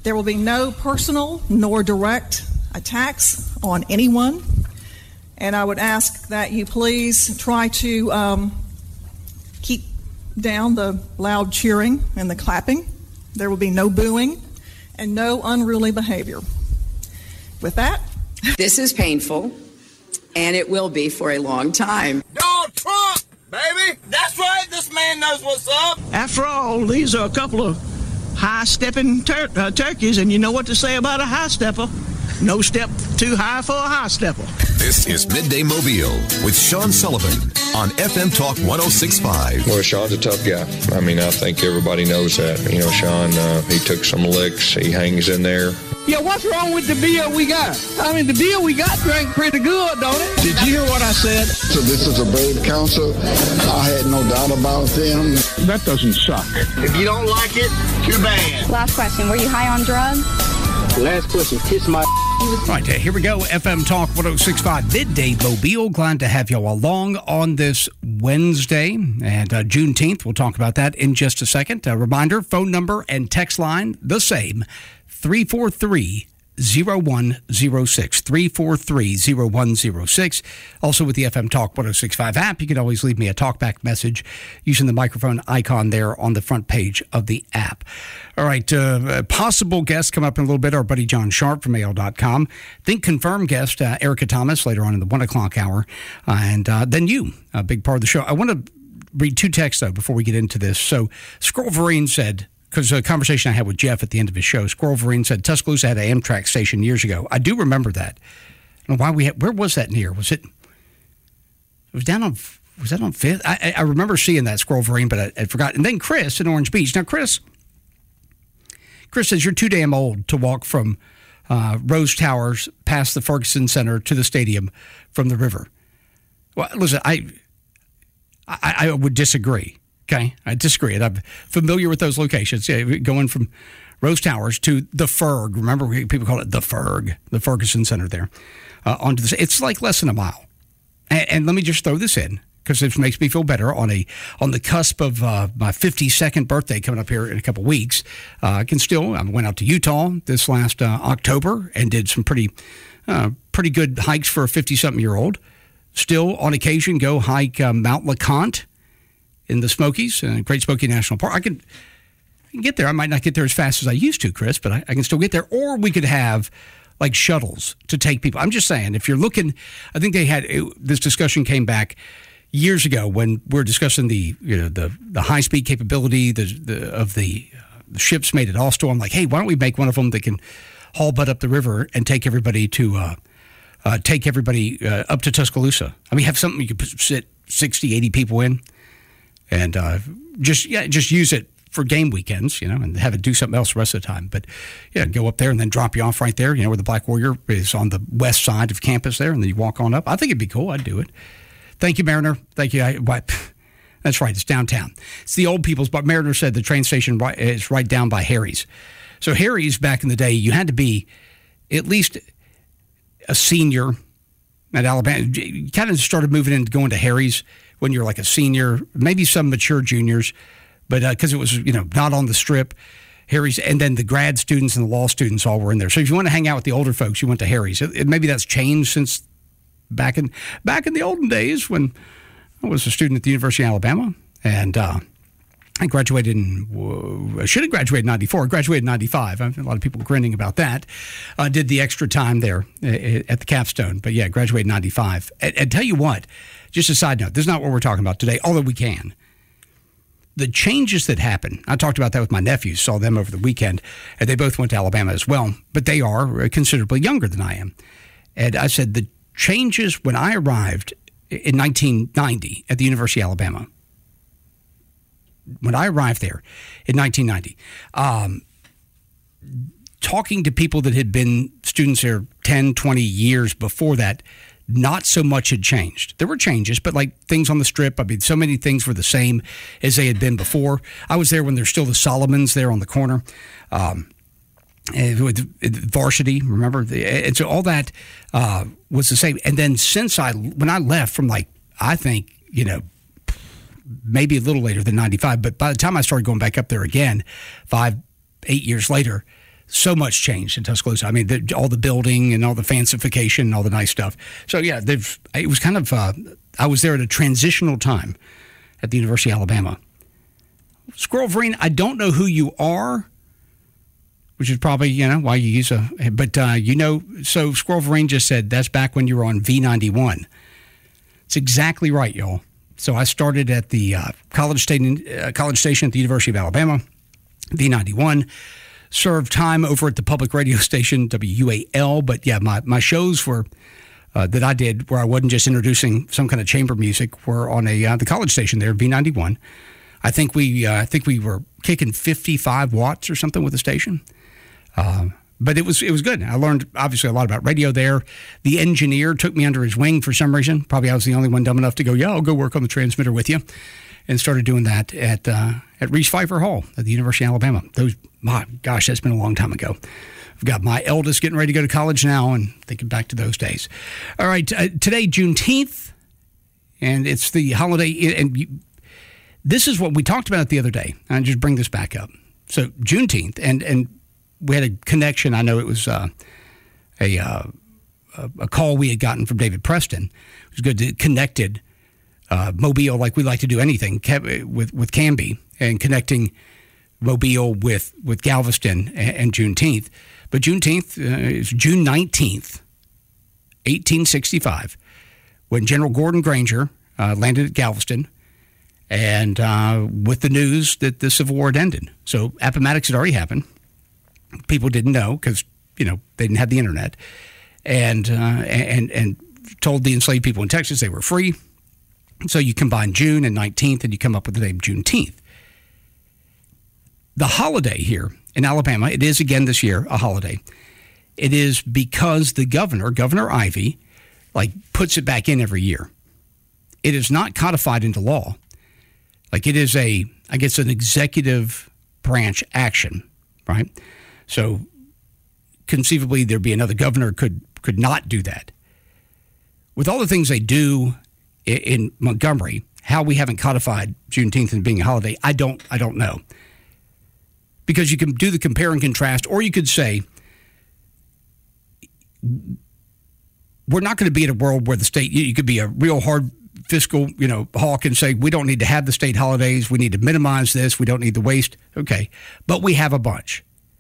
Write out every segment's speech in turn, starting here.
There will be no personal nor direct attacks on anyone. And I would ask that you please try to keep down the loud cheering and the clapping. There will be no booing and no unruly behavior. With that, this is painful, and it will be for a long time. Donald Trump, baby! That's right, this man knows what's up! After all, these are a couple of high-stepping turkeys, and you know what to say about a high-stepper. No step too high for a high-stepper. This is Midday Mobile with Sean Sullivan on FM Talk 106.5. Well, Sean's a tough guy. I mean, I think everybody knows that. You know, Sean, he took some licks. He hangs in there. Yeah, what's wrong with the beer we got? I mean, the beer we got drank pretty good, don't it? Did you hear what I said? So this is a brave council. I had no doubt about them. That doesn't suck. If you don't like it, too bad. Last question. Were you high on drugs? Last question. Kiss my... Right, here we go. FM Talk 106.5 Midday Mobile. Glad to have you all along on this Wednesday and Juneteenth. We'll talk about that in just a second. A reminder, phone number and text line, the same, 343-0106, 343-0106. Also with the FM Talk 106.5 app, you can always leave me a talkback message using the microphone icon there on the front page of the app. All right, possible guest coming up in a little bit, our buddy John Sharp from AL.com. Think confirmed guest, Erica Thomas, later on in the 1 o'clock hour. And then you, a big part of the show. I want to read two texts, though, before we get into this. So Squirrel Vereen said, because a conversation I had with Jeff at the end of his show, Squirrel Vereen said Tuscaloosa had an Amtrak station years ago. I do remember that. I don't know why where was that near? It was down on, was that on 5th? I remember seeing that, Squirrel Vereen, but I forgot. And then Chris in Orange Beach. Now, Chris says you're too damn old to walk from Rose Towers past the Ferguson Center to the stadium from the river. Well, listen, I would disagree. Okay, I disagree. And I'm familiar with those locations. Yeah, going from Rose Towers to the Ferg. Remember, people call it the Ferg, the Ferguson Center there. Onto this, it's like less than a mile. And let me just throw this in, because it makes me feel better on the cusp of my 52nd birthday coming up here in a couple of weeks. I went out to Utah this last October and did some pretty good hikes for a 50-something-year-old. Still, on occasion, go hike Mount LeConte in the Smokies, Great Smoky National Park. I can get there. I might not get there as fast as I used to, Chris, but I can still get there. Or we could have like shuttles to take people. I'm just saying, if you're looking, I think this discussion came back years ago when we're discussing the high speed capability of the ships made at Austal. I'm like, hey, why don't we make one of them that can haul butt up the river and take everybody up to Tuscaloosa? I mean, have something you could sit 60, 80 people in. And just use it for game weekends, and have it do something else the rest of the time. But, go up there and then drop you off right there, where the Black Warrior is on the west side of campus there, and then you walk on up. I think it'd be cool. I'd do it. Thank you, Mariner. Thank you. That's right. It's downtown. It's the old people's, but Mariner said the train station is right down by Harry's. So Harry's, back in the day, you had to be at least a senior at Alabama. You kind of started moving into going to Harry's when you're like a senior, maybe some mature juniors, but because it was, not on the Strip, Harry's, and then the grad students and the law students all were in there. So if you want to hang out with the older folks, you went to Harry's. Maybe that's changed since back in the olden days when I was a student at the University of Alabama, and I graduated I should have graduated in 94. I graduated in 95. A lot of people grinning about that. Did the extra time there at the capstone. But yeah, graduated in 95. And tell you what, just a side note, this is not what we're talking about today, although we can. The changes that happen, I talked about that with my nephews, saw them over the weekend, and they both went to Alabama as well, but they are considerably younger than I am. And I said the changes when I arrived in 1990 at the University of Alabama, when I arrived there in 1990, talking to people that had been students there 10, 20 years before that, not so much had changed. There were changes, but like things on the Strip, I mean, so many things were the same as they had been before. I was there when there's still the Solomons there on the corner. With Varsity, remember? And so all that was the same. And then when I left from I think, maybe a little later than 95, but by the time I started going back up there again, 5-8 years later, so much changed in Tuscaloosa. I mean, all the building and all the fancification and all the nice stuff. So, yeah, it was kind of, I was there at a transitional time at the University of Alabama. Squirrel Vereen, I don't know who you are, which is probably, why you use but so Squirrel Vereen just said that's back when you were on V91. It's exactly right, y'all. So I started at the College Station at the University of Alabama, V91. Served time over at the public radio station, WUAL. But yeah, my shows were that I did where I wasn't just introducing some kind of chamber music were on the college station there, V91. I think we were kicking 55 watts or something with the station. But it was good. I learned obviously a lot about radio there. The engineer took me under his wing for some reason. Probably I was the only one dumb enough to go, yeah, I'll go work on the transmitter with you. And started doing that at Reese Pfeiffer Hall at the University of Alabama. My gosh, that's been a long time ago. I've got my eldest getting ready to go to college now and thinking back to those days. All right, today, Juneteenth, and it's the holiday. And this is what we talked about the other day. I'll just bring this back up. So Juneteenth, and we had a connection. I know it was a call we had gotten from David Preston. It was good to connected Mobile, like we like to do anything with Canby, and connecting Mobile with Galveston and Juneteenth. But Juneteenth is June 19th, 1865, when General Gordon Granger landed at Galveston, and with the news that the Civil War had ended. So Appomattox had already happened. People didn't know because they didn't have the internet, and told the enslaved people in Texas they were free. So you combine June and 19th, and you come up with the name Juneteenth. The holiday here in Alabama, it is again this year a holiday. It is because the Governor Ivey, puts it back in every year. It is not codified into law. It is an executive branch action, right? So conceivably there'd be another governor could not do that. With all the things they do in Montgomery, how we haven't codified Juneteenth as being a holiday, I don't know. Because you can do the compare and contrast, or you could say, we're not going to be in a world where the state, you could be a real hard fiscal, hawk and say, we don't need to have the state holidays. We need to minimize this. We don't need the waste. Okay. But we have a bunch.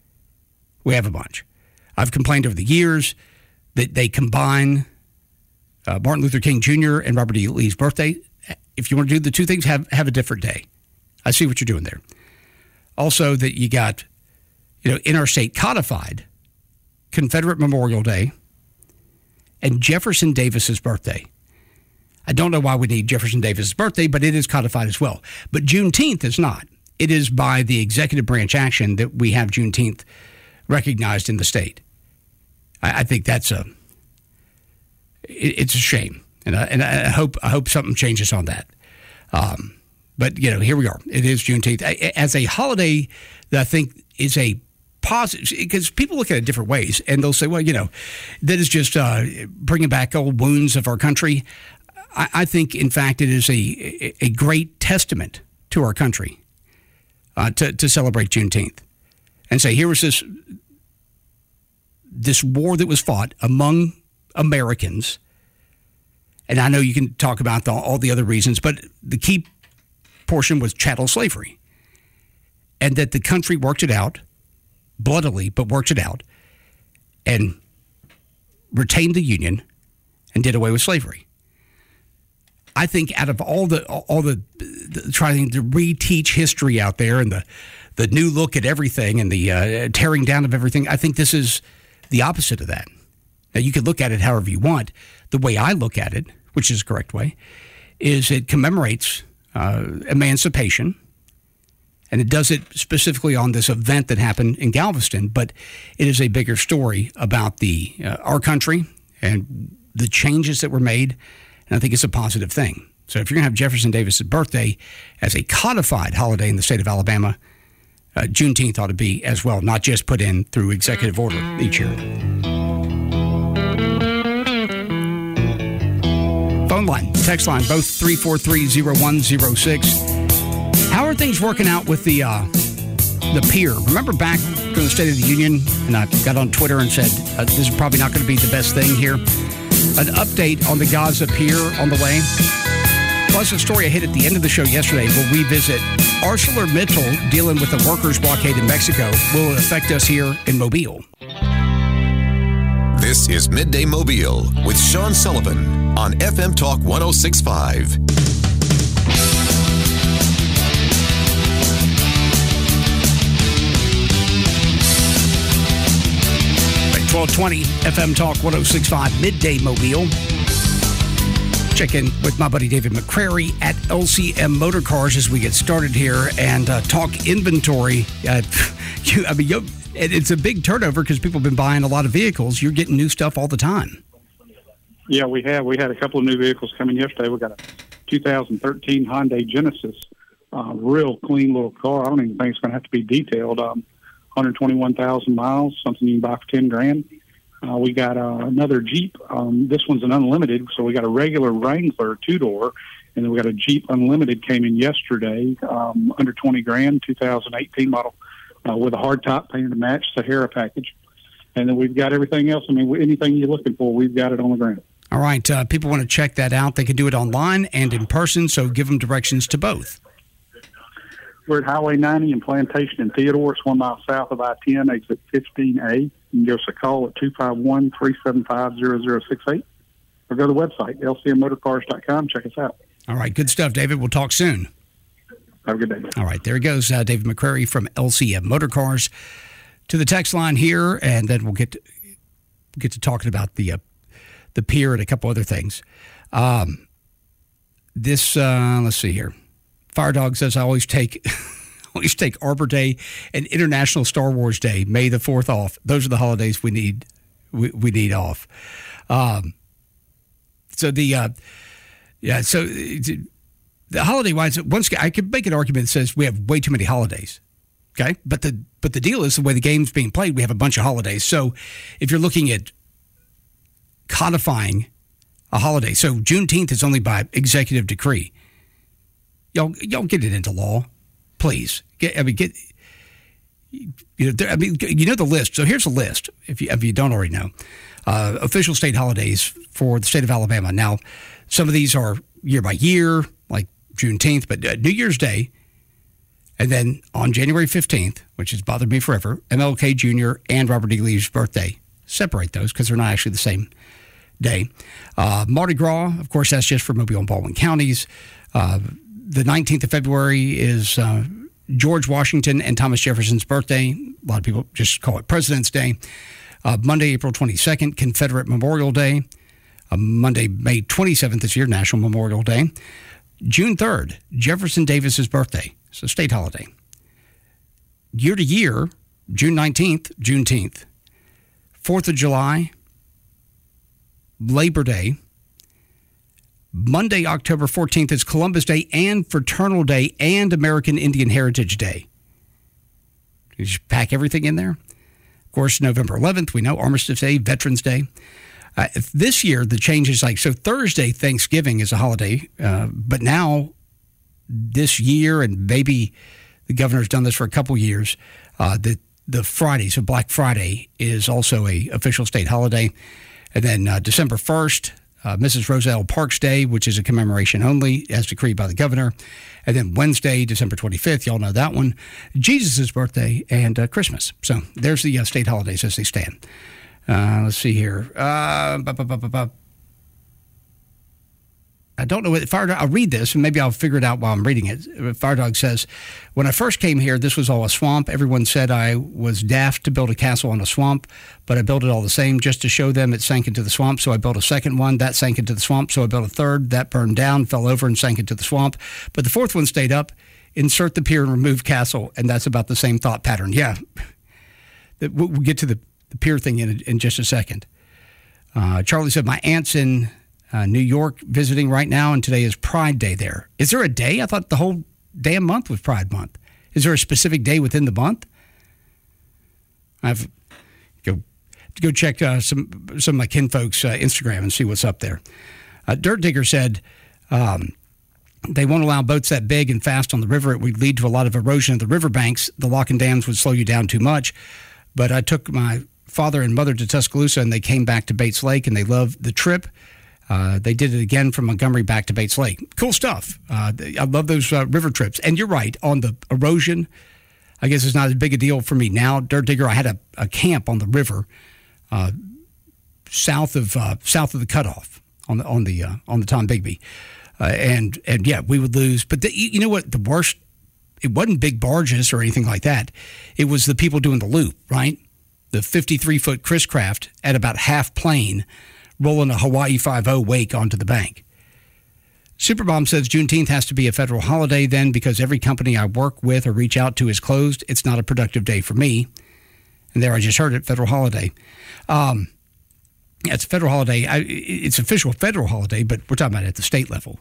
I've complained over the years that they combine Martin Luther King Jr. and Robert E. Lee's birthday. If you want to do the two things, have a different day. I see what you're doing there. Also, that you got, in our state codified Confederate Memorial Day and Jefferson Davis's birthday. I don't know why we need Jefferson Davis's birthday, but it is codified as well. But Juneteenth is not. It is by the executive branch action that we have Juneteenth recognized in the state. I think that's it's a shame, and I hope something changes on that. But here we are. It is Juneteenth as a holiday that I think is a positive, because people look at it different ways, and they'll say, well, that is just bringing back old wounds of our country. I think, in fact, it is a great testament to our country to celebrate Juneteenth and say, here was this war that was fought among Americans. And I know you can talk about all the other reasons, but the key portion was chattel slavery. And that the country worked it out, bloodily, but worked it out, and retained the Union and did away with slavery. I think out of all the trying to reteach history out there and the new look at everything and the tearing down of everything, I think this is the opposite of that. Now, you could look at it however you want. The way I look at it, which is the correct way, is it commemorates emancipation, and it does it specifically on this event that happened in Galveston, but it is a bigger story about our country and the changes that were made, and I think it's a positive thing. So if you're going to have Jefferson Davis' birthday as a codified holiday in the state of Alabama, Juneteenth ought to be as well, not just put in through executive order each year. Phone line, text line, both 343-0106. How are things working out with the pier? Remember back during the State of the Union, and I got on Twitter and said, this is probably not going to be the best thing here. An update on the Gaza pier on the way. Plus, a story I hit at the end of the show yesterday will revisit ArcelorMittal dealing with the workers' blockade in Mexico. Will it affect us here in Mobile? This is Midday Mobile with Sean Sullivan on FM Talk 106.5. 1220 FM Talk 106.5 Midday Mobile. Check in with my buddy David McCrary at LCM Motor Cars as we get started here and talk inventory. It's a big turnover because people have been buying a lot of vehicles. You're getting new stuff all the time. Yeah, we have. We had a couple of new vehicles coming yesterday. We got a 2013 Hyundai Genesis, real clean little car. I don't even think it's going to have to be detailed. 121,000 miles, something you can buy for $10,000. We got another Jeep. This one's an unlimited, so we got a regular Wrangler 2-door, and then we got a Jeep Unlimited came in yesterday, under $20,000, 2018 model, with a hardtop painted to match Sahara package. And then we've got everything else. I mean, anything you're looking for, we've got it on the ground. All right. People want to check that out. They can do it online and in person, so give them directions to both. We're at Highway 90 in Plantation and Theodore. It's 1 mile south of I-10, exit 15A. You can give us a call at 251-375-0068 or go to the website, lcmmotorcars.com. Check us out. All right. Good stuff, David. We'll talk soon. Have a good day. All right. There he goes, David McCrary from LCM Motor Cars. To the text line here, and then we'll get to talking about the pier and a couple other things. Let's see here. Fire Dog says, I always take Arbor Day and International Star Wars Day, May the 4th off. Those are the holidays we need off. So the holiday wise, once I could make an argument that says we have way too many holidays. Okay, but the deal is the way the game's being played, we have a bunch of holidays. So if you're looking at codifying a holiday, so Juneteenth is only by executive decree. Y'all get it into law, please. You know the list. So here's a list, if you don't already know. Official state holidays for the state of Alabama. Now, some of these are year by year, like Juneteenth, but New Year's Day, and then on January 15th, which has bothered me forever, MLK Jr. and Robert E. Lee's birthday. Separate those because they're not actually the same day. Mardi Gras, of course, that's just for Mobile and Baldwin counties. The 19th of February is George Washington and Thomas Jefferson's birthday. A lot of people just call it President's Day. Monday, April 22nd, Confederate Memorial Day. Monday, May 27th this year, National Memorial Day. June 3rd, Jefferson Davis's birthday. It's a state holiday. Year to year, June 19th, Juneteenth. 4th of July, Labor Day. Monday, October 14th is Columbus Day and Fraternal Day and American Indian Heritage Day. You just pack everything in there. Of course, November 11th, we know Armistice Day, Veterans Day. This year, the change is so Thursday, Thanksgiving is a holiday, but now this year, and maybe the governor's done this for a couple years, the Friday, so Black Friday is also a official state holiday. And then December 1st, Mrs. Roselle Parks Day, which is a commemoration only, as decreed by the governor. And then Wednesday, December 25th, y'all know that one, Jesus' birthday and Christmas. So there's the state holidays as they stand. Let's see here. I don't know what Fire Dog. I'll read this and maybe I'll figure it out while I'm reading it. Fire Dog says, when I first came here, this was all a swamp. Everyone said I was daft to build a castle on a swamp, but I built it all the same just to show them it sank into the swamp. So I built a second one that sank into the swamp. So I built a third that burned down, fell over and sank into the swamp. But the fourth one stayed up. Insert the pier and remove castle. And that's about the same thought pattern. Yeah. We'll get to the pier thing in just a second. Charlie said, my aunt's in New York visiting right now, and today is Pride Day there. Is there a day? I thought the whole damn month was Pride Month. Is there a specific day within the month? I've go check some of my kinfolks' Instagram and see what's up there. Dirt Digger said, They won't allow boats that big and fast on the river. It would lead to a lot of erosion of the riverbanks. The lock and dams would slow you down too much. But I took my father and mother to Tuscaloosa, and they came back to Bates Lake, and they loved the trip. They did it again from Montgomery back to Bates Lake. Cool stuff. I love those river trips. And you're right, on the erosion, I guess it's not as big a deal for me now. Dirt Digger, I had a camp on the river south of the cutoff on the Tom Bigby. And yeah, we would lose. But you know what? The worst, it wasn't big barges or anything like that. It was the people doing the loop, right? The 53-foot Chris Craft at about half plane rolling a Hawaii 5-0 wake onto the bank. Superbomb says Juneteenth has to be a federal holiday then because every company I work with or reach out to is closed. It's not a productive day for me. And there I just heard it, federal holiday. It's a federal holiday. It's official federal holiday, but we're talking about it at the state level.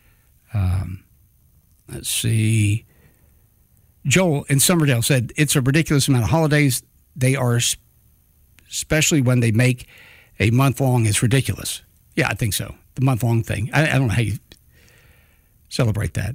Let's see. Joel in Summerdale said, it's a ridiculous amount of holidays. They are, especially when they make a month-long, is ridiculous. Yeah, I think so. The month-long thing. I don't know how you celebrate that.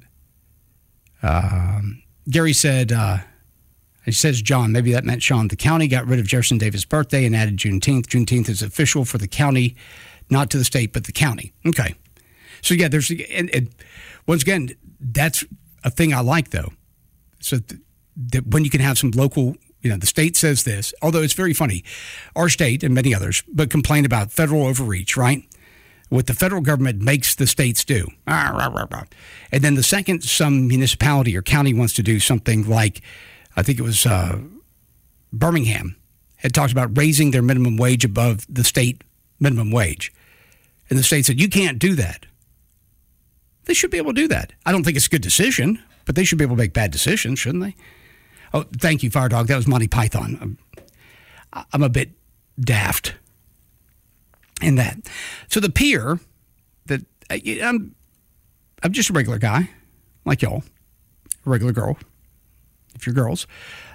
Gary said, he says, John, maybe that meant Sean. The county got rid of Jefferson Davis' birthday and added Juneteenth. Juneteenth is official for the county, not to the state, but the county. Okay. So, yeah, there's, and once again, that's a thing I like, though. So that when you can have some local, the state says this, although it's very funny, our state and many others, but complain about federal overreach, right? What the federal government makes the states do. And then the second some municipality or county wants to do something like, I think it was Birmingham, had talked about raising their minimum wage above the state minimum wage. And the state said, you can't do that. They should be able to do that. I don't think it's a good decision, but they should be able to make bad decisions, shouldn't they? Oh, thank you, Fire Dog. That was Monty Python. I'm a bit daft in that. So the pier, that I'm just a regular guy, like y'all, a regular girl, if you're girls.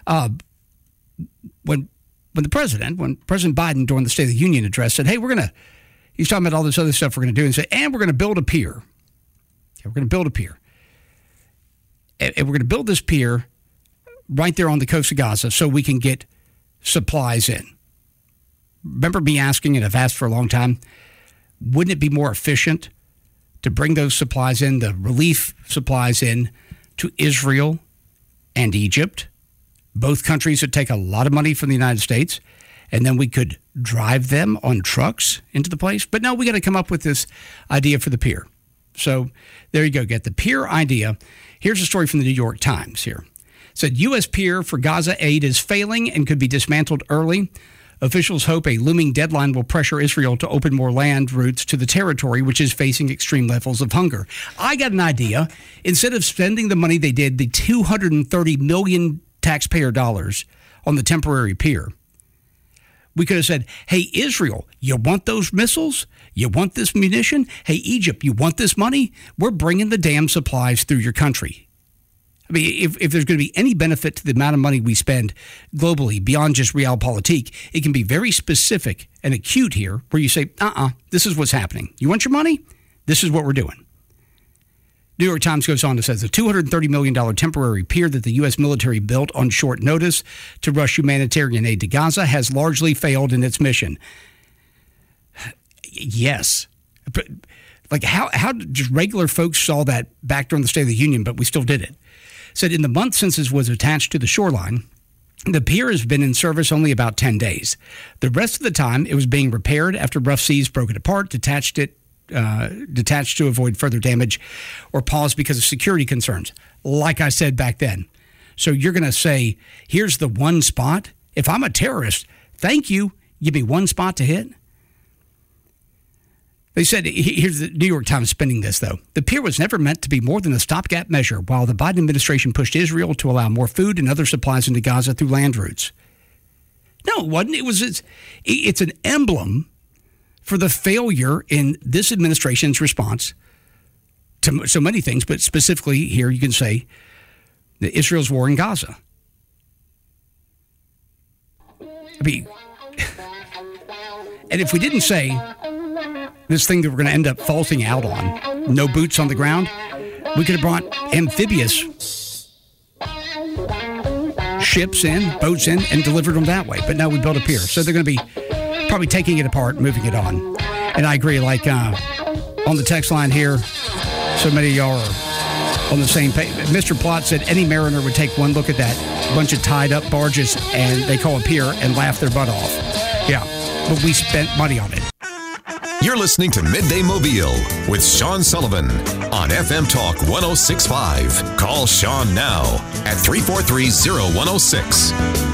When President Biden during the State of the Union address said, hey, he's talking about all this other stuff we're going to do, and said, and we're going to build a pier. We're going to build a pier. And we're going to build this pier right there on the coast of Gaza so we can get supplies in. Remember me asking, and I've asked for a long time, wouldn't it be more efficient to bring those supplies in, the relief supplies in, to Israel and Egypt? Both countries would take a lot of money from the United States, and then we could drive them on trucks into the place. But no, we got to come up with this idea for the pier. So there you go. Get the pier idea. Here's a story from the New York Times here. It said, U.S. pier for Gaza aid is failing and could be dismantled early. Officials hope a looming deadline will pressure Israel to open more land routes to the territory, which is facing extreme levels of hunger. I got an idea. Instead of spending the money they did, the $230 million taxpayer dollars on the temporary pier, we could have said, hey, Israel, you want those missiles? You want this munition? Hey, Egypt, you want this money? We're bringing the damn supplies through your country. I mean, if there's going to be any benefit to the amount of money we spend globally beyond just realpolitik, it can be very specific and acute here where you say, this is what's happening. You want your money? This is what we're doing. New York Times goes on to say the $230 million temporary pier that the U.S. military built on short notice to rush humanitarian aid to Gaza has largely failed in its mission. Yes. But, like, how just regular folks saw that back during the State of the Union, but we still did it. Said in the month since it was attached to the shoreline, the pier has been in service only about 10 days. The rest of the time, it was being repaired after rough seas broke it apart, detached to avoid further damage, or paused because of security concerns, like I said back then. So you're going to say, here's the one spot? If I'm a terrorist, thank you. Give me one spot to hit. They said, here's the New York Times spinning this, though. The pier was never meant to be more than a stopgap measure while the Biden administration pushed Israel to allow more food and other supplies into Gaza through land routes. No, it wasn't. It's an emblem for the failure in this administration's response to so many things, but specifically here you can say Israel's war in Gaza. I mean, and if we didn't say this thing that we're going to end up faulting out on, no boots on the ground, We could have brought amphibious ships in, boats in, and delivered them that way. But no, we built a pier. So they're going to be probably taking it apart, moving it on. And I agree, like on the text line here, so many of y'all are on the same page. Mr. Plott said any mariner would take one look at that bunch of tied up barges and they call a pier and laugh their butt off. Yeah, but we spent money on it. You're listening to Midday Mobile with Sean Sullivan on FM Talk 106.5. Call Sean now at 343-0106.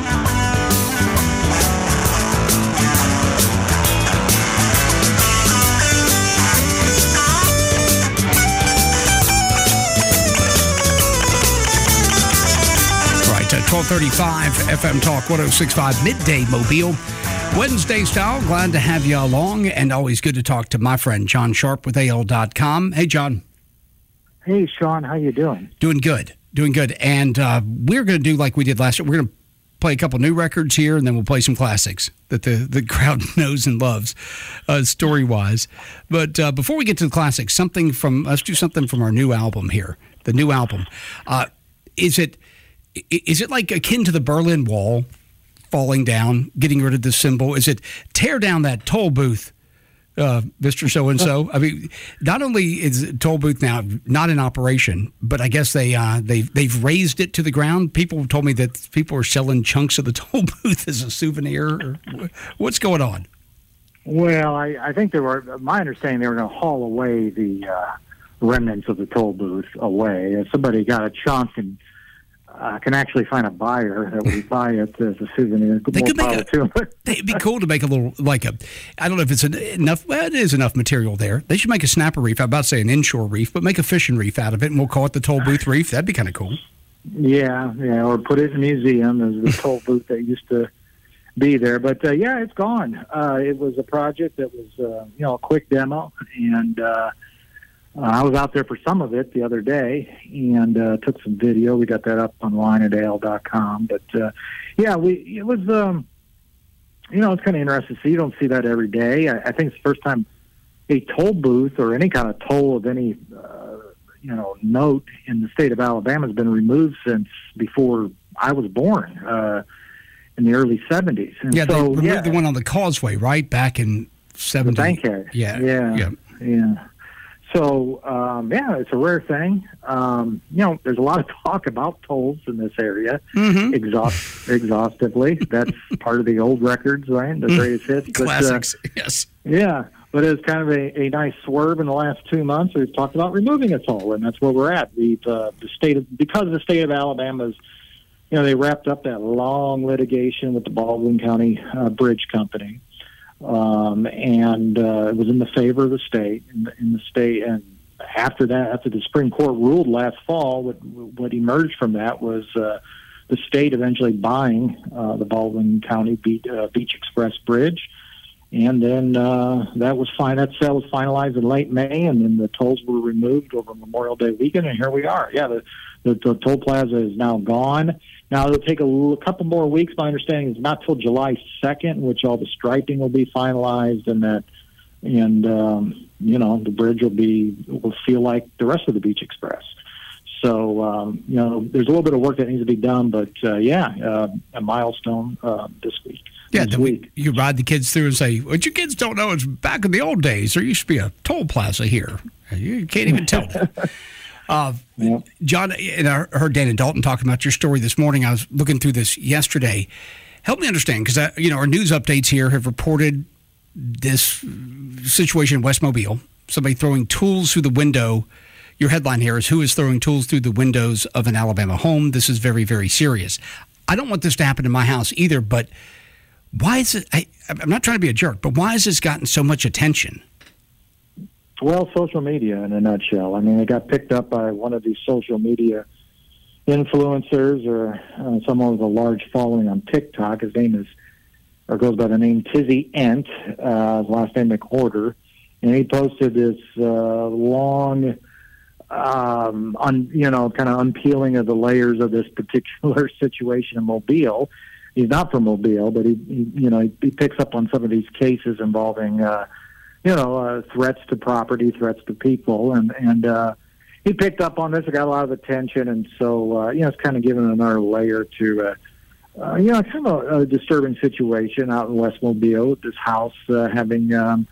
Right, 1235 FM Talk 106.5 Midday Mobile. Wednesday style, glad to have you along, and always good to talk to my friend John Sharp with AL.com. Hey, John. Hey, Sean, how you doing? Doing good. And we're going to do like we did last year. We're going to play a couple new records here, and then we'll play some classics that the crowd knows and loves, story-wise. But before we get to the classics, let's do something from our new album here, the new album. Is it like akin to the Berlin Wall, falling down, getting rid of the symbol? Is it tear down that toll booth, Mr. So-and-so? I mean, not only is toll booth now not in operation, but I guess they've raised it to the ground. People told me that people are selling chunks of the toll booth as a souvenir. What's going on? Well, I think my understanding, they were going to haul away the remnants of the toll booth away. If somebody got a chunk and can actually find a buyer that would buy it as a souvenir. It'd be cool to make a little, I don't know if it's enough. Well, it is enough material there. They should make a snapper reef. I'm about to say an inshore reef, but make a fishing reef out of it, and we'll call it the toll booth reef. That'd be kind of cool. Yeah, or put it in a museum as the toll booth that used to be there. But yeah, it's gone. It was a project that was, a quick demo, and I was out there for some of it the other day and took some video. We got that up online at AL.com. But, it was, it's kind of interesting to see. You don't see that every day. I think it's the first time a toll booth or any kind of toll of any, note in the state of Alabama has been removed since before I was born in the early 70s. And they removed the one on the Causeway, right, back in 70. The Bankhead. Yeah. So, it's a rare thing. There's a lot of talk about tolls in this area, exhaustively. That's part of the old records, right? The greatest hits. Classics, yes. Yeah, but it's kind of a nice swerve in the last 2 months. We've talked about removing a toll, and that's where we're at. Because the state of Alabama's, they wrapped up that long litigation with the Baldwin County Bridge Company. It was in the favor of the state, in the state. And after the Supreme Court ruled last fall, what emerged from that was the state eventually buying the Baldwin County Beach Express Bridge. And then that sale was finalized in late May, and then the tolls were removed over Memorial Day weekend, and here we are. Yeah, the toll plaza is now gone. Now, it'll take a couple more weeks. My understanding is not till July 2nd, which all the striping will be finalized, the bridge will feel like the rest of the Beach Express. So, there's a little bit of work that needs to be done, but a milestone this week. Yeah, you ride the kids through and say, what you kids don't know is back in the old days, there used to be a toll plaza here. You can't even tell that. John, and I heard Dan and Dalton talking about your story this morning. I was looking through this yesterday. Help me understand, because our news updates here have reported this situation in West Mobile, somebody throwing tools through the window. Your headline here is, who is throwing tools through the windows of an Alabama home? This is very, very serious. I don't want this to happen in my house either, but why is it, I'm not trying to be a jerk, but why has this gotten so much attention? Well, social media in a nutshell. I mean, it got picked up by one of these social media influencers or someone with a large following on TikTok. His name goes by the name Tizzy Ent, his last name McWhorter. And he posted this long, kind of unpeeling of the layers of this particular situation in Mobile. He's not from Mobile, but he picks up on some of these cases involving, threats to property, threats to people, and he picked up on this. It got a lot of attention, and so it's kind of given another layer to kind of a disturbing situation out in West Mobile. This house having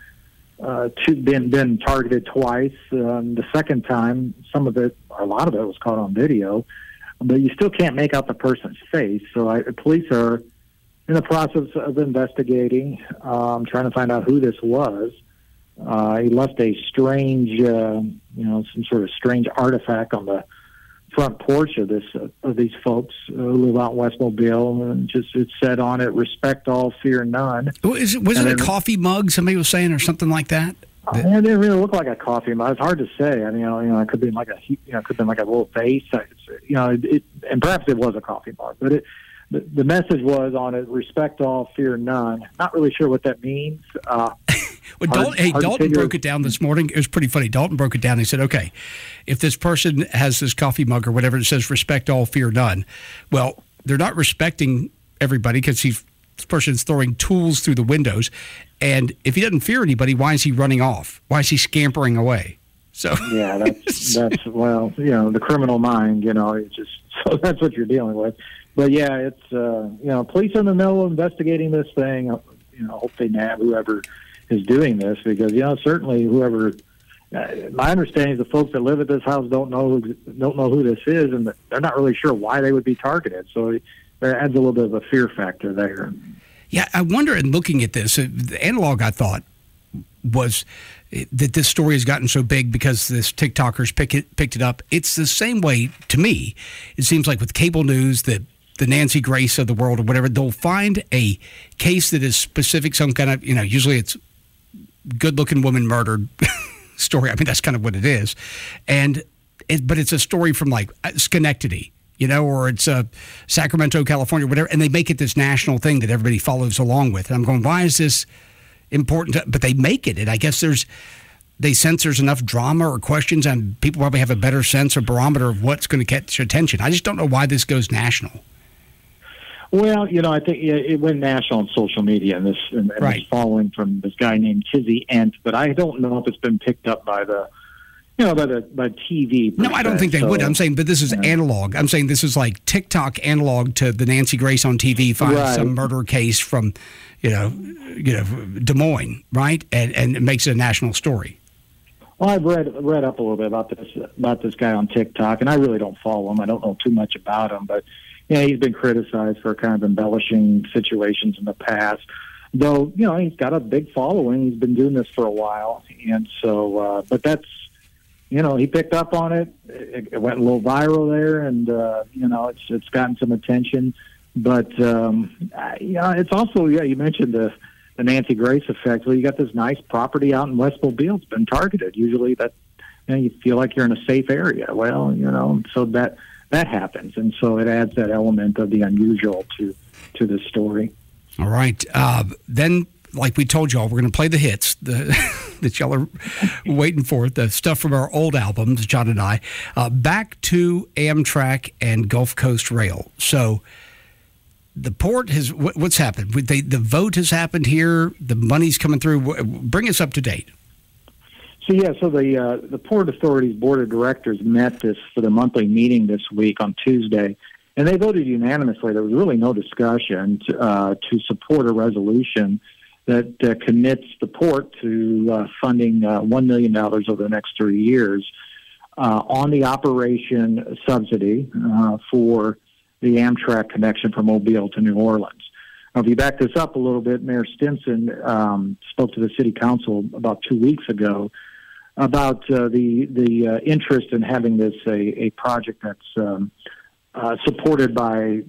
been targeted twice. The second time, some of it, or a lot of it, was caught on video, but you still can't make out the person's face. So police are in the process of investigating, trying to find out who this was. He left a strange, some sort of strange artifact on the front porch of these folks who live out in West Mobile, and it said on it, "Respect all, fear none." Was it a coffee mug? Somebody was saying, or something like that. It didn't really look like a coffee mug. It's hard to say. I mean, it could be like a little vase. And perhaps it was a coffee mug, but the message was on it: "Respect all, fear none." Not really sure what that means. Dalton broke it down this morning. It was pretty funny. Dalton broke it down. He said, okay, if this person has this coffee mug or whatever that says respect all, fear none, well, they're not respecting everybody because this person's throwing tools through the windows. And if he doesn't fear anybody, why is he running off? Why is he scampering away? So yeah, that's the criminal mind, it's just, so that's what you're dealing with. But yeah, it's, police in the know investigating this thing. Hope they nab whoever is doing this, because certainly whoever. My understanding is the folks that live at this house don't know who this is, and they're not really sure why they would be targeted. So there adds a little bit of a fear factor there. Yeah, I wonder. In looking at this, the analog I thought was that this story has gotten so big because this TikTokers picked it up. It's the same way to me. It seems like with cable news that. The Nancy Grace of the world or whatever, they'll find a case that is specific, some kind of, usually it's good-looking woman murdered story. I mean, that's kind of what it is. But it's a story from like Schenectady, or it's Sacramento, California, whatever, and they make it this national thing that everybody follows along with. And I'm going, why is this important? But they make it, and I guess they sense there's enough drama or questions, and people probably have a better sense or barometer of what's going to catch attention. I just don't know why this goes national. Well, I think it went national on social media, and right. It's following from this guy named Tizzy Ent, but I don't know if it's been picked up by by TV. No, I don't think they would. I'm saying, but this is analog. I'm saying this is like TikTok analog to the Nancy Grace on TV finds some murder case from, Des Moines, right? And it makes it a national story. Well, I've read up a little bit about this guy on TikTok, and I really don't follow him. I don't know too much about him, but he's been criticized for kind of embellishing situations in the past. Though, he's got a big following. He's been doing this for a while, and so, but that's, he picked up on it. It went a little viral there, and it's gotten some attention. But it's also, you mentioned the Nancy Grace effect. Well, you got this nice property out in West Mobile. It's been targeted. Usually that, you feel like you're in a safe area. Well, so that happens. And so it adds that element of the unusual to this story. All right. Then, like we told y'all, we're going to play the hits that y'all are waiting for, the stuff from our old albums, John and I. Back to Amtrak and Gulf Coast Rail. So the port has, what's happened? The vote has happened here. The money's coming through. Bring us up to date. So the Port Authority's Board of Directors met for the monthly meeting this week on Tuesday, and they voted unanimously. There was really no discussion to support a resolution that commits the port to funding $1 million over the next 3 years on the operation subsidy for the Amtrak connection from Mobile to New Orleans. Now, if you back this up a little bit, Mayor Stinson spoke to the City Council about 2 weeks ago about the interest in having this a project that's supported by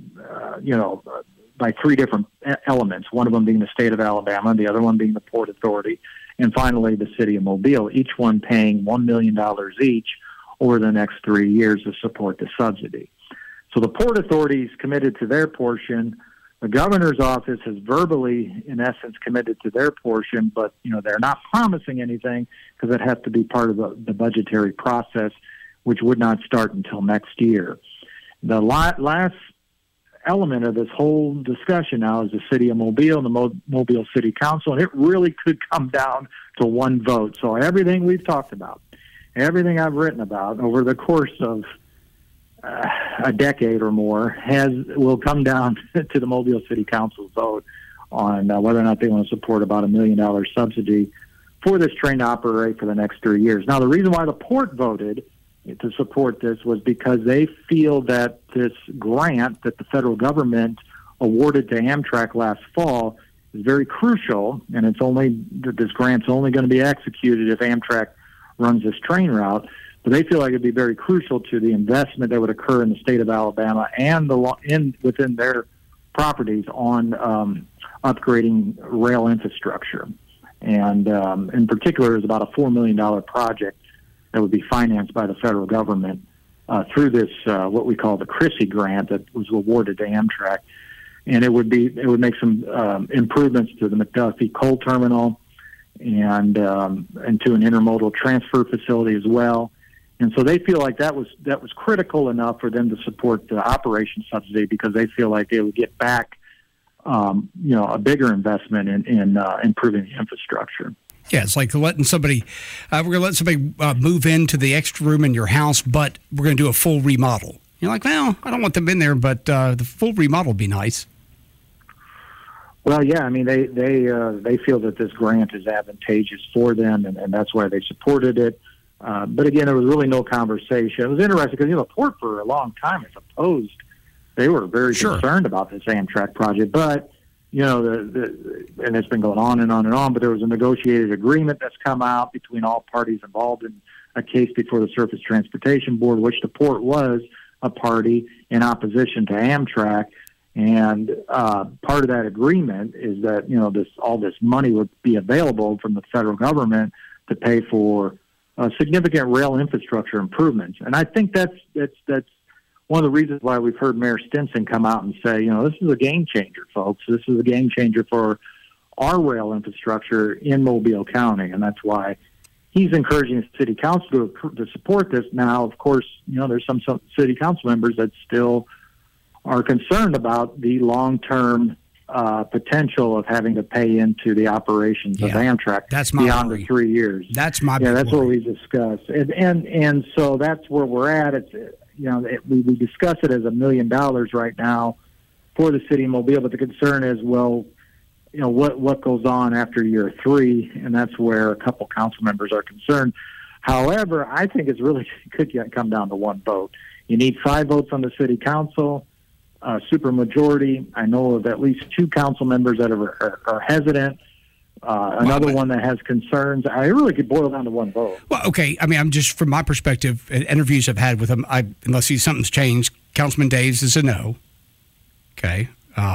three different elements. One of them being the state of Alabama, the other one being the Port Authority, and finally the City of Mobile. Each one paying $1 million each over the next 3 years to support the subsidy. So the Port Authority is committed to their portion. The governor's office has verbally, in essence, committed to their portion, but they're not promising anything because it has to be part of the budgetary process, which would not start until next year. The last element of this whole discussion now is the City of Mobile and the Mobile City Council, and it really could come down to one vote. So everything we've talked about, everything I've written about over the course of a decade or more will come down to the Mobile City Council's vote on whether or not they want to support about $1 million subsidy for this train to operate for the next 3 years. Now, the reason why the port voted to support this was because they feel that this grant that the federal government awarded to Amtrak last fall is very crucial, and this grant's only going to be executed if Amtrak runs this train route. But they feel like it'd be very crucial to the investment that would occur in the state of Alabama and within their properties on upgrading rail infrastructure. And in particular, is about a $4 million project that would be financed by the federal government through this what we call the Chrissy grant that was awarded to Amtrak. And it would make some improvements to the McDuffie coal terminal and to an intermodal transfer facility as well. And so they feel like that was critical enough for them to support the operation subsidy because they feel like they would get back, a bigger investment in improving the infrastructure. Yeah, it's like letting somebody, we're going to let somebody move into the extra room in your house, but we're going to do a full remodel. You're like, well, I don't want them in there, but the full remodel would be nice. Well, yeah, I mean, they feel that this grant is advantageous for them, and that's why they supported it. But again, there was really no conversation. It was interesting because, the port for a long time is opposed. They were very concerned about this Amtrak project, but, and it's been going on and on and on, but there was a negotiated agreement that's come out between all parties involved in a case before the Surface Transportation Board, which the port was a party in opposition to Amtrak. And part of that agreement is that, all this money would be available from the federal government to pay for significant rail infrastructure improvements. And I think that's one of the reasons why we've heard Mayor Stinson come out and say, this is a game changer, folks. This is a game changer for our rail infrastructure in Mobile County. And that's why he's encouraging the city council to support this. Now, of course, there's some city council members that still are concerned about the long-term potential of having to pay into the operations of Amtrak beyond the 3 years. That's my that's what we discussed, and so that's where we're at. It's we discuss it as $1 million right now for the city of Mobile, but the concern is, what goes on after year 3, and that's where a couple council members are concerned. However, I think it could come down to one vote. You need 5 votes on the city council. Supermajority. I know of at least 2 council members that are hesitant. Another one that has concerns. I really could boil down to one vote. Well, okay. I mean, I'm just from my perspective, interviews I've had with him, unless something's changed, Councilman Daves is a no. Okay.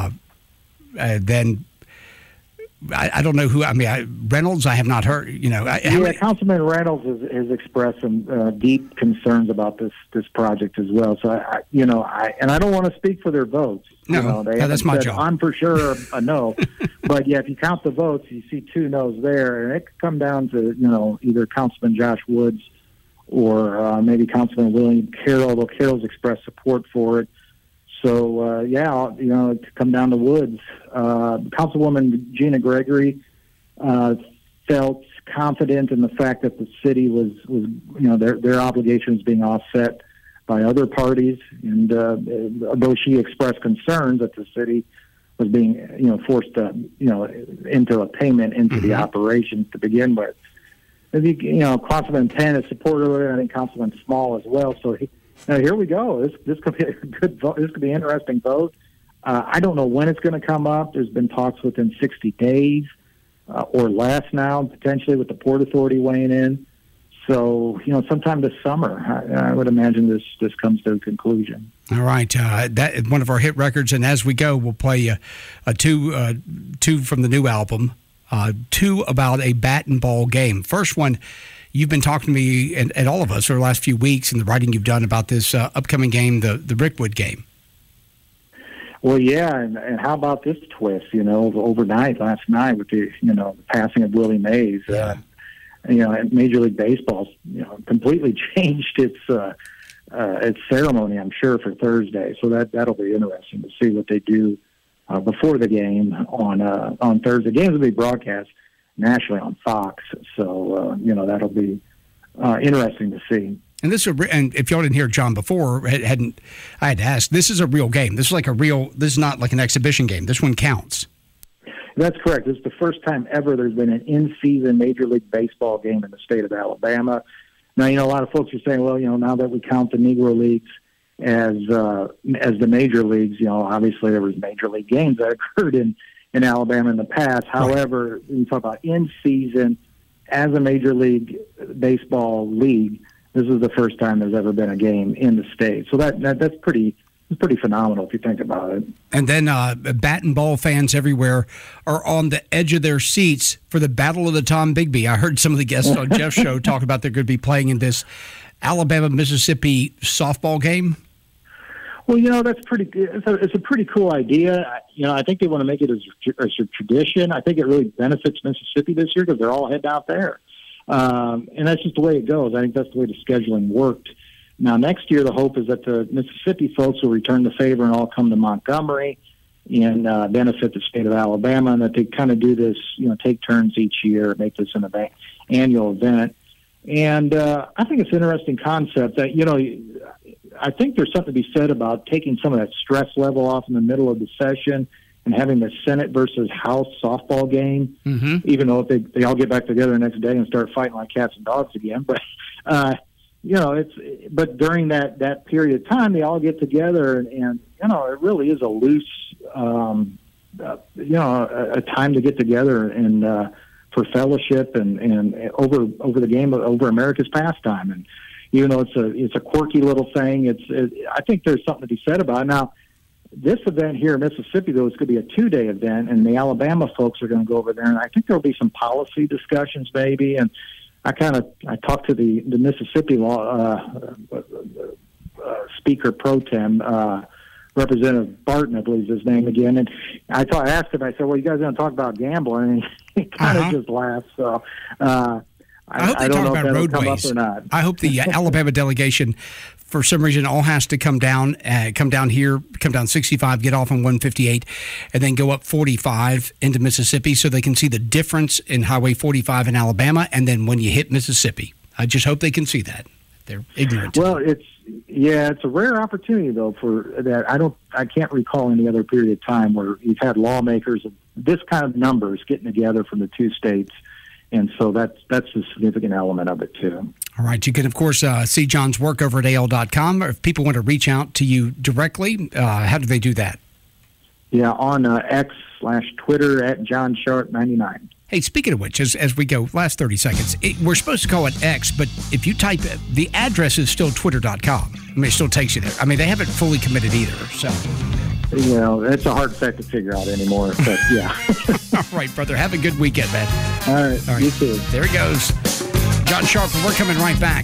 Then I don't know who. I mean, Reynolds. I have not heard. Councilman Reynolds has expressed some deep concerns about this project as well. So I don't want to speak for their votes. No, that's my job. I'm for sure a no, but yeah, if you count the votes, you see 2 no's there, and it could come down to either Councilman Josh Woods or maybe Councilman William Carroll. Although Carroll's expressed support for it. So, to come down to Woods. Councilwoman Gina Gregory felt confident in the fact that the city was their obligations being offset by other parties. And though she expressed concerns that the city was being, forced to, into a payment into the operations to begin with. Councilman Penn is supportive of it. I think Councilman Small as well. So now here we go. This could be a good vote. This could be an interesting vote. I don't know when it's going to come up. There's been talks within 60 days or less now, potentially with the Port Authority weighing in. So, sometime this summer, I would imagine this comes to a conclusion. All right. That is one of our hit records. And as we go, we'll play two from the new album, 2 about a bat and ball game. First one, you've been talking to me and all of us over the last few weeks and the writing you've done about this upcoming game, the Rickwood game. Well, yeah, and how about this twist? Overnight, last night with the passing of Willie Mays, Major League Baseball's completely changed its ceremony. I'm sure for Thursday, so that'll be interesting to see what they do before the game on Thursday. Games will be broadcast nationally on Fox, so that'll be interesting to see. And and if y'all didn't hear John before, I had to ask. This is a real game. This is not like an exhibition game. This one counts. That's correct. This is the first time ever there's been an in-season Major League Baseball game in the state of Alabama. Now, a lot of folks are saying, well, now that we count the Negro Leagues as the major leagues, obviously there was major league games that occurred in Alabama in the past. However, when you talk about in-season as a Major League Baseball league, this is the first time there's ever been a game in the state. So that's pretty phenomenal if you think about it. And then bat and ball fans everywhere are on the edge of their seats for the Battle of the Tom Bigby. I heard some of the guests on Jeff's show talk about they're going to be playing in this Alabama-Mississippi softball game. Well, that's pretty good. It's a pretty cool idea. I think they want to make it as a tradition. I think it really benefits Mississippi this year because they're all heading out there. And that's just the way it goes. I think that's the way the scheduling worked. Now, next year, the hope is that the Mississippi folks will return the favor and all come to Montgomery and benefit the state of Alabama, and that they kind of do this, take turns each year, make this an annual event. And I think it's an interesting concept that, I think there's something to be said about taking some of that stress level off in the middle of the session and having the Senate versus House softball game, even though if they all get back together the next day and start fighting like cats and dogs again. But, but during that period of time, they all get together and it really is a loose, a time to get together and for fellowship and over the game, over America's pastime. And even though it's a quirky little thing, I think there's something to be said about it. Now, this event here in Mississippi, though, is going to be a 2-day event, and the Alabama folks are going to go over there, and I think there'll be some policy discussions maybe. And I talked to the Mississippi law Speaker Pro Tem, Representative Barton, I believe is his name again, and I asked him. I said, "Well, you guys are going to talk about gambling?" And he kind of just laughed. So. I hope they talk about roadways. Or not. I hope the Alabama delegation, for some reason, all has to come down here, come down 65, get off on 158, and then go up 45 into Mississippi so they can see the difference in Highway 45 in Alabama, and then when you hit Mississippi. I just hope they can see that. They're ignorant. Well, it's a rare opportunity though for that. I can't recall any other period of time where you've had lawmakers of this kind of numbers getting together from the two states. And so that's a significant element of it, too. All right. You can, of course, see John's work over at AL.com. Or if people want to reach out to you directly, how do they do that? Yeah, on X/Twitter at JohnSharp99. Hey, speaking of which, as we go, last 30 seconds, we're supposed to call it X, but if you type it, the address is still Twitter.com. I mean, it still takes you there. I mean, they haven't fully committed either, so... It's a hard fact to figure out anymore, but yeah. All right, brother. Have a good weekend, man. All right. You too. There he goes. John Sharp, and we're coming right back.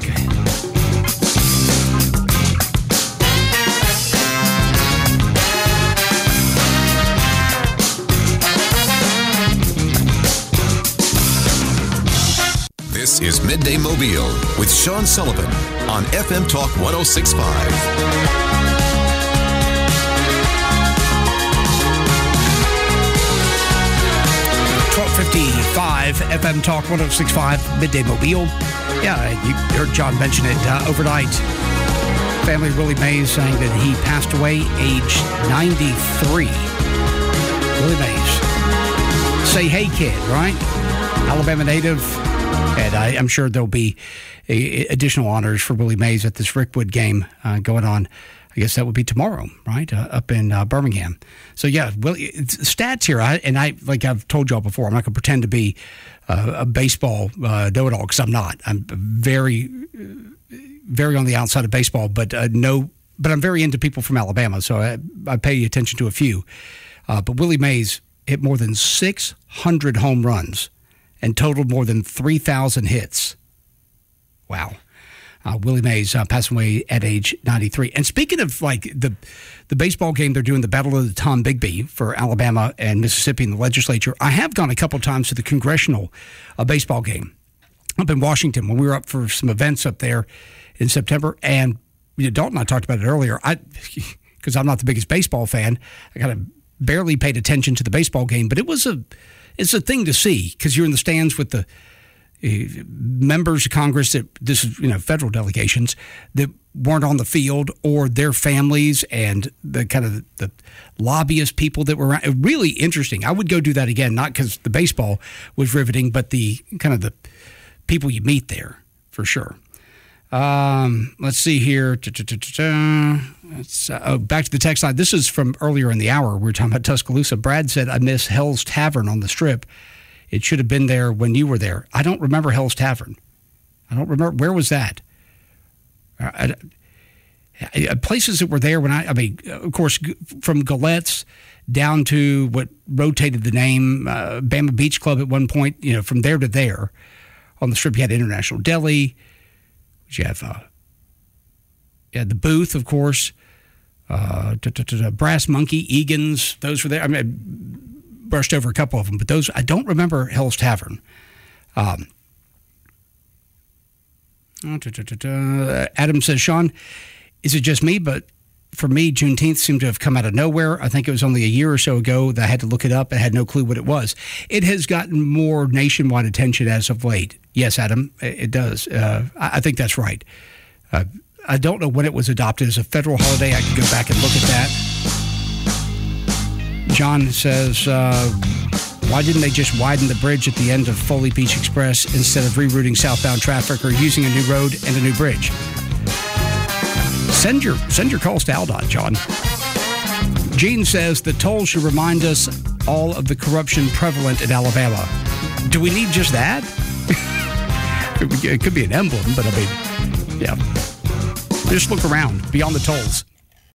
This is Midday Mobile with Sean Sullivan on FM Talk 106.5. 12:55 FM Talk 106.5 Midday Mobile. Yeah, you heard John mention it overnight. Family Willie Mays saying that he passed away age 93. Willie Mays. Say hey kid, right? Alabama native. And I'm sure there'll be additional honors for Willie Mays at this Rickwood game going on. I guess that would be tomorrow, right? Up in Birmingham. So, yeah, stats here. Like I've told y'all before, I'm not going to pretend to be a baseball know-it-all because I'm not. I'm very, very on the outside of baseball, but I'm very into people from Alabama, so I pay attention to a few. But Willie Mays hit more than 600 home runs and totaled more than 3,000 hits. Wow. Willie Mays passing away at age 93. And speaking of like the baseball game, they're doing the Battle of the Tom Bigby for Alabama and Mississippi in the legislature. I have gone a couple times to the congressional baseball game up in Washington when we were up for some events up there in September. And Dalton and I talked about it earlier. Because I'm not the biggest baseball fan, I kind of barely paid attention to the baseball game. But it's a thing to see because you're in the stands with the members of Congress that this is, federal delegations that weren't on the field, or their families, and the kind of the lobbyist people that were around. Really interesting. I would go do that again, not because the baseball was riveting, but the kind of the people you meet there for sure. Let's see here. Back to the text line. This is from earlier in the hour. We were talking about Tuscaloosa. Brad said, I miss Hell's Tavern on the Strip. It should have been there when you were there. I don't remember Hell's Tavern. I don't remember. Where was that? Places that were there when of course, from Galette's down to what rotated the name, Bama Beach Club at one point, from there to there. On the Strip, you had International Deli. You have the Booth, of course, Brass Monkey, Egan's. Those were there. I brushed over a couple of them, but those, I don't remember Hell's Tavern. Adam says, Sean, is it just me? But for me, Juneteenth seemed to have come out of nowhere. I think it was only a year or so ago that I had to look it up. I had no clue what it was. It has gotten more nationwide attention as of late. Yes, Adam, it does. I think that's right. I don't know when it was adopted as a federal holiday. I can go back and look at that. John says, why didn't they just widen the bridge at the end of Foley Beach Express instead of rerouting southbound traffic or using a new road and a new bridge? Send your calls to Aldot, John. Gene says the toll should remind us all of the corruption prevalent in Alabama. Do we need just that? It could be an emblem, but yeah. Just look around beyond the tolls.